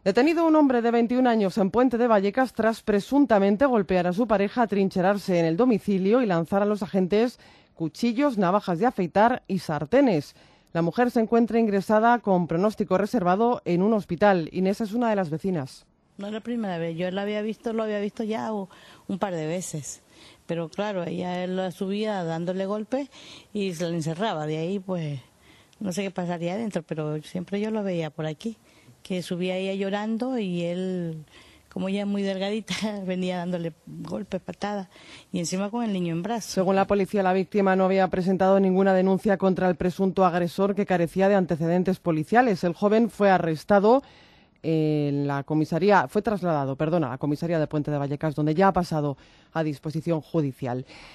Detenido un hombre de 21 años en Puente de Vallecas tras presuntamente golpear a su pareja, atrincherarse en el domicilio y lanzar a los agentes cuchillos, navajas de afeitar y sartenes. La mujer se encuentra ingresada con pronóstico reservado en un hospital. Inés es una de las vecinas. No es la primera vez, yo lo había visto ya un par de veces. Pero claro, él la subía dándole golpes y se la encerraba. De ahí, pues, no sé qué pasaría adentro, pero siempre yo lo veía por aquí, que subía ella llorando y él, como ella es muy delgadita, venía dándole golpes, patadas y encima con el niño en brazos. Según la policía, la víctima no había presentado ninguna denuncia contra el presunto agresor, que carecía de antecedentes policiales. El joven fue arrestado en la comisaría, fue trasladado, a la comisaría de Puente de Vallecas, donde ya ha pasado a disposición judicial.